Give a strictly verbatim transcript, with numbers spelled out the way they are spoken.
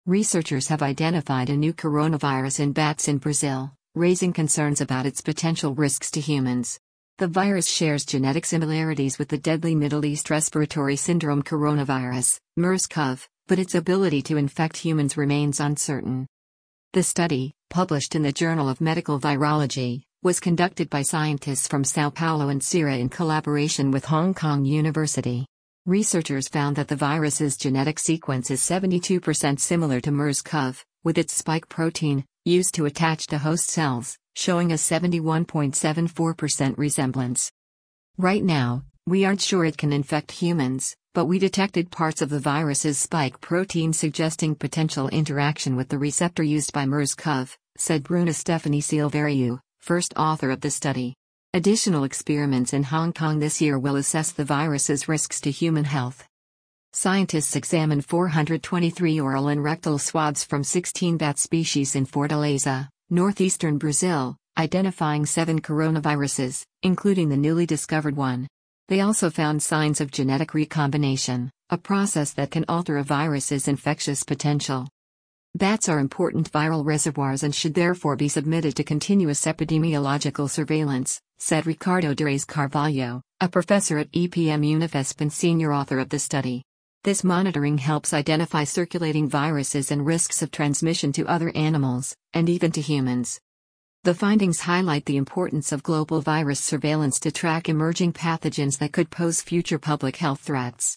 Researchers have identified a new coronavirus in bats in Brazil, raising concerns about its potential risks to humans. The virus shares genetic similarities with the deadly Middle East respiratory syndrome coronavirus, MERS-CoV, but its ability to infect humans remains uncertain. The study, published in the Journal of Medical Virology, was conducted by scientists from São Paulo and Ceará in collaboration with Hong Kong University. Researchers found that the virus's genetic sequence is seventy-two percent similar to MERS-CoV, with its spike protein, used to attach to host cells, showing a seventy-one point seven four percent resemblance. Right now, we aren't sure it can infect humans, but we detected parts of the virus's spike protein suggesting potential interaction with the receptor used by MERS-CoV, said Bruna Stephanie Silveriu, first author of the study. Additional experiments in Hong Kong this year will assess the virus's risks to human health. Scientists examined four hundred twenty-three oral and rectal swabs from sixteen bat species in Fortaleza, northeastern Brazil, identifying seven coronaviruses, including the newly discovered one. They also found signs of genetic recombination, a process that can alter a virus's infectious potential. Bats are important viral reservoirs and should therefore be submitted to continuous epidemiological surveillance, said Ricardo de Reis Carvalho, a professor at E P M Unifesp and senior author of the study. This monitoring helps identify circulating viruses and risks of transmission to other animals, and even to humans. The findings highlight the importance of global virus surveillance to track emerging pathogens that could pose future public health threats.